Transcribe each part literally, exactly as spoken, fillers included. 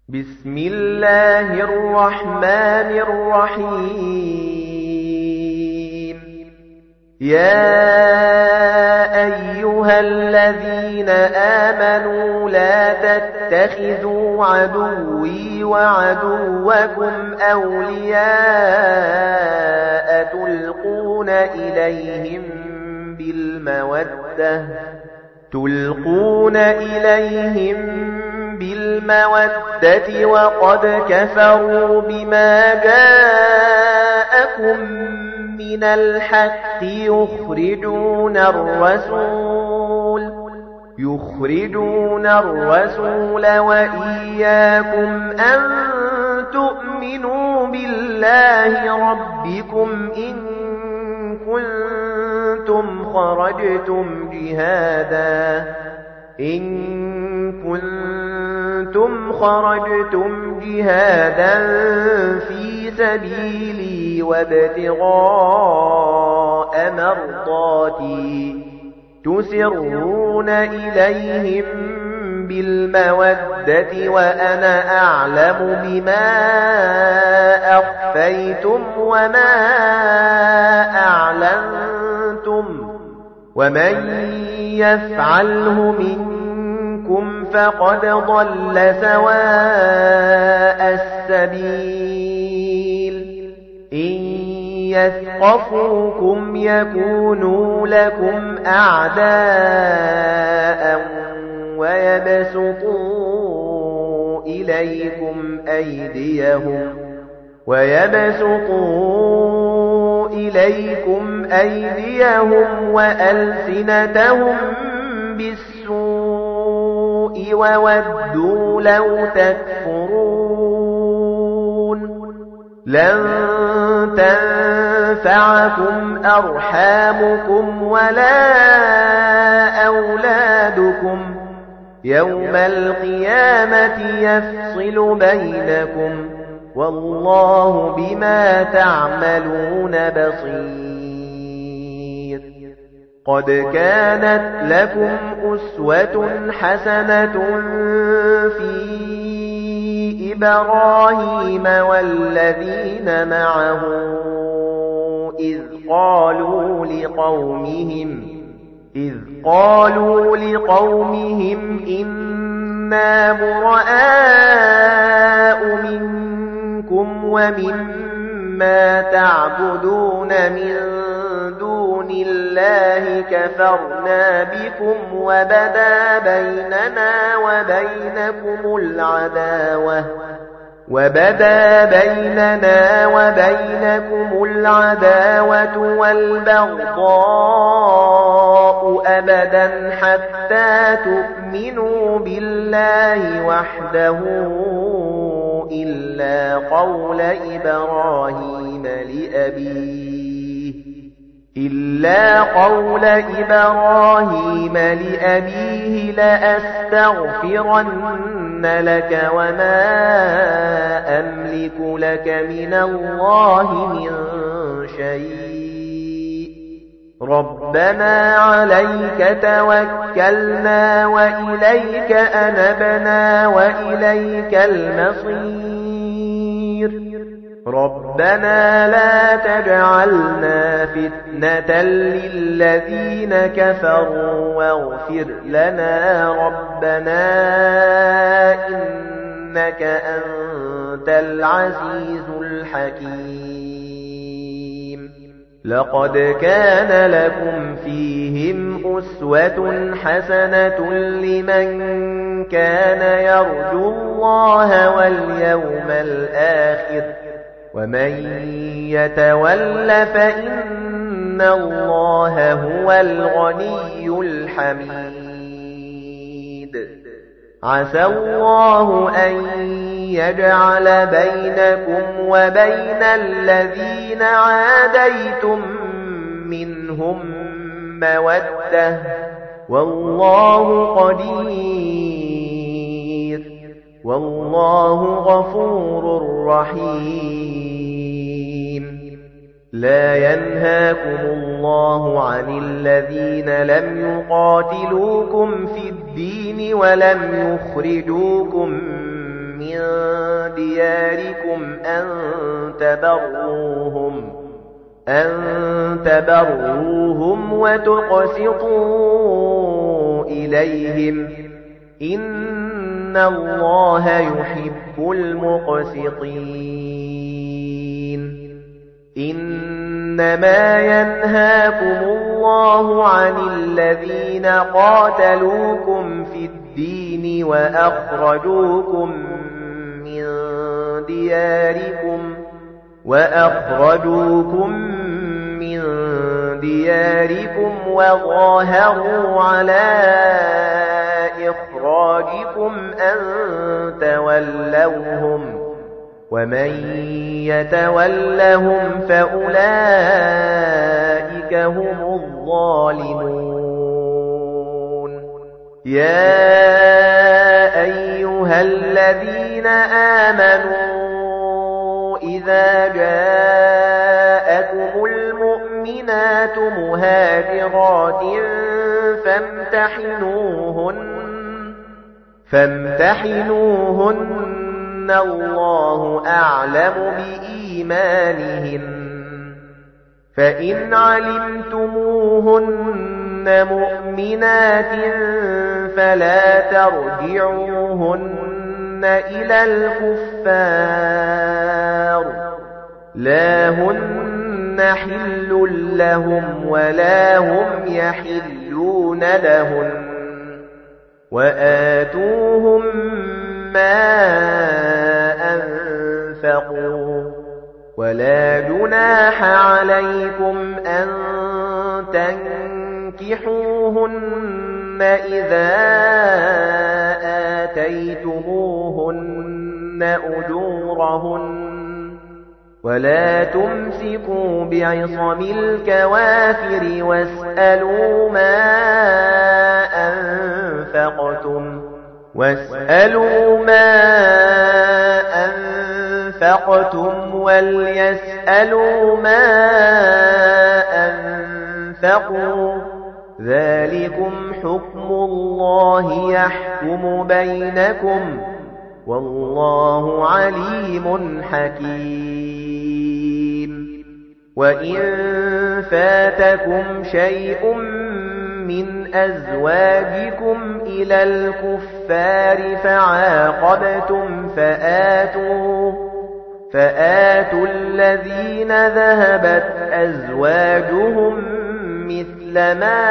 بسم الله الرحمن الرحيم يا أيها الذين آمنوا لا تتخذوا عدوي وعدوكم أولياء تلقون إليهم بالمودة تلقون إليهم بالمودة وقد كفروا بما جاءكم من الحق يخرجون الرسول يخرجون الرسول وإياكم أن تؤمنوا بالله ربكم إن كنتم خرجتم جهادا إن كنتم خرجتم جهادا في سبيلي وابتغاء مرضاتي تسرون إليهم بالمودة وأنا أعلم بما أخفيتم وما أعلنتم ومن يفعله منكم فقد ضل سواء السبيل إن يثقفوكم يكونوا لكم أعداء ويبسطوا إليكم أيديهم ويبسطوا إليكم أيديهم وألسنتهم بالسوء وودوا لو تكفرون لن تنفعكم أرحامكم ولا أولادكم يوم القيامة يفصل بينكم والله بما تعملون بصير قد كانت لكم أسوة حسنة في إبراهيم والذين معه إذ قالوا لقومهم إذ قالوا لقومهم إنا براء منكم ومما تعبدون من دون الله كفرنا بكم وبدا بيننا وبينكم العداوة وبدا بيننا وبينكم العداوة والبغضاء أبدا حتى تؤمنوا بالله وحده إلا قول إبراهيم لأبيه إلا قول إبراهيم لأبيه لأستغفرن لك وما أملك لك من الله من شيء ربنا عليك توكلنا وإليك أنبنا وإليك المصير ربنا لا تجعلنا فتنة للذين كفروا واغفر لنا ربنا إنك أنت العزيز الحكيم لقد كان لكم فيهم أسوة حسنة لمن كان يرجو الله واليوم الآخر ومن يتول فإن الله هو الغني الحميد عسى الله أن يجعل بينكم وبين الذين عاديتم منهم مودة والله قدير والله غفور رحيم لا ينهاكم الله عن الذين لم يقاتلوكم في الدين ولم يخرجوكم من تبروهم أن تبروهم وتقسطوا إليهم إن الله يحب المقسطين إنما ينهاكم الله عن الذين قاتلوكم في الدين وأخرجوكم من دياركم وأخرجوكم من دياركم وظاهروا على إخراجكم أن تولوهم ومن يتولهم فأولئك هم الظالمون يا أيها الذين آمنوا إذا جاءكم المؤمنات مهاجرات فامتحنوهن فامتحنوهن الله أعلم بإيمانهن فإن علمتموهن مؤمنات فلا ترجعوهن إلى الكفار لا هن حل لهم ولا هم يحلون لهن وآتوهم ما أنفقوا ولا جناح عليكم أن تنكحوهن إذا آتيتموهن أجورهن ولا تمسكوا بعصم الكوافر واسألوا ما أنفقتم واسألوا ما أنفقتم وليسألوا ما أنفقوا ذلكم حكم الله يحكم بينكم والله عليم حكيم وإن فاتكم شيء من أزواجكم إلى الكفار فعاقبتم فآتوا فآتوا الذين ذهبت أزواجهم مثل ما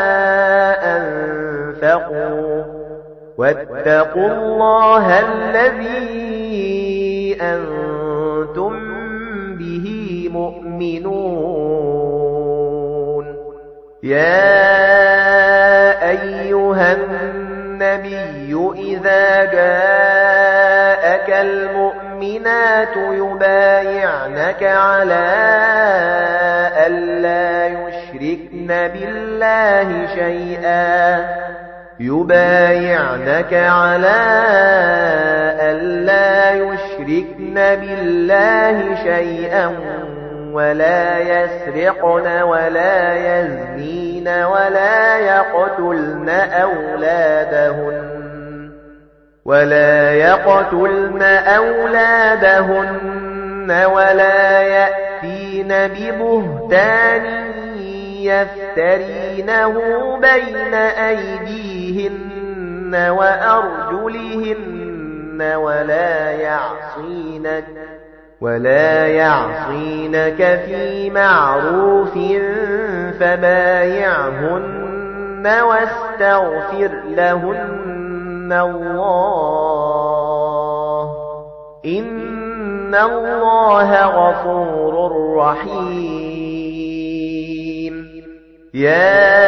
أنفقوا واتقوا الله الذي أنتم به مؤمنون يا أيها النبي إذا جاءك المؤمنات يبايعنك على ألا يشركن بالله شيئا يبايعنك على ألا يشركن بالله شيئا ولا يسرقن ولا يزنين ولا يقتلن أولادهن ولا يقتلن أولادهن ولا يأتين ببهتان يفترينه بين أيديهن وأرجلهن ولا يعصينك ولا يعصينك في معروف فبايعهن واستغفر لهن الله إن الله غفور رحيم يا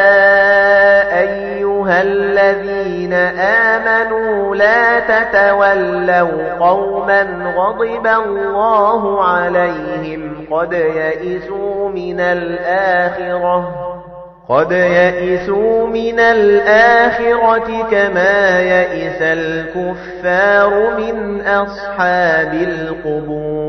أيها الذين آمنوا لا تتولوا قوما غضب الله عليهم قد يئسوا من الآخرة قد يئسوا من الآخرة كما يئس الكفار من أصحاب القبور